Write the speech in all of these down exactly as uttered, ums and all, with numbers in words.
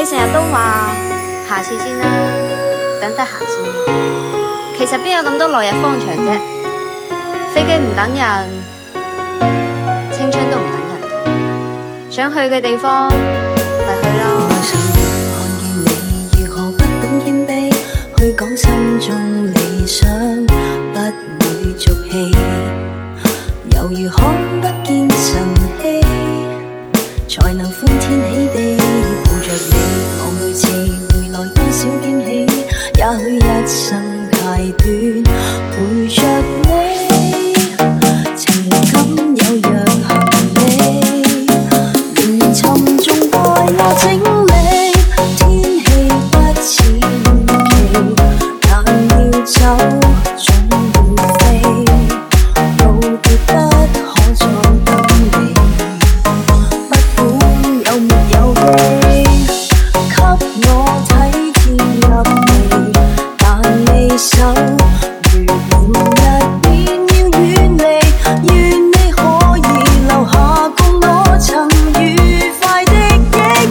你成日都話下次先啦，等得閒先。其實邊有咁多來日方長啫？飛機唔等人，青春都唔等人。想去嘅地方咪去咯。 看見你如何不懂謙卑，去講心中理想，不會俗氣，猶如看不見晨曦，才能歡天喜地抱着你。我每次回來多少驚喜，也許一生太短，陪着你，情感有若行李，仍然沉重待我整理。天氣不似預期，但要走總要飛，道別不可再等你，不管有沒有機，給我體貼入微，但你手如明日便要遠離，願你可以留下共我曾愉快的憶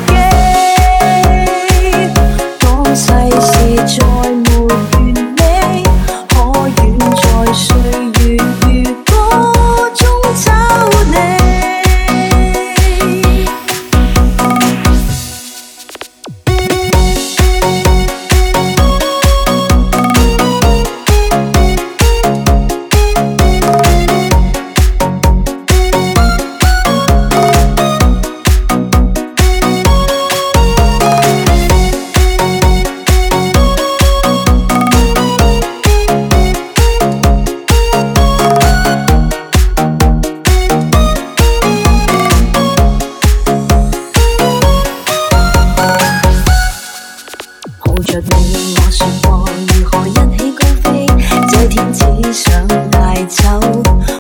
記。當世事再沒完美，可遠在歲月如歌中找你。抱着你，我說過如何一起。